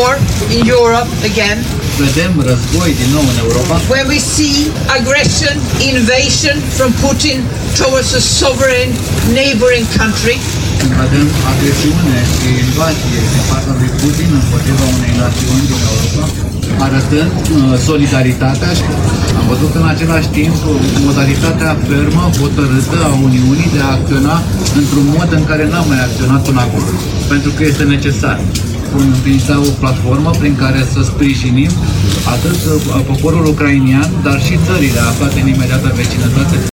war in Europe again. Vedem război din nou în Europa. When we see aggression, invasion from Putin towards a sovereign neighboring country. Când vedem agresiune și invazie din partea lui Putin împotriva unei națiuni din Europa, arătând solidaritatea și am văzut în același timp modalitatea fermă, hotărâtă a Uniunii de a acționa într-un mod în care n-am mai acționat până acum, pentru că este necesar. Vom înființa o platformă prin care să sprijinim atât poporul ucrainian, dar și țările aflate în imediată vecinătate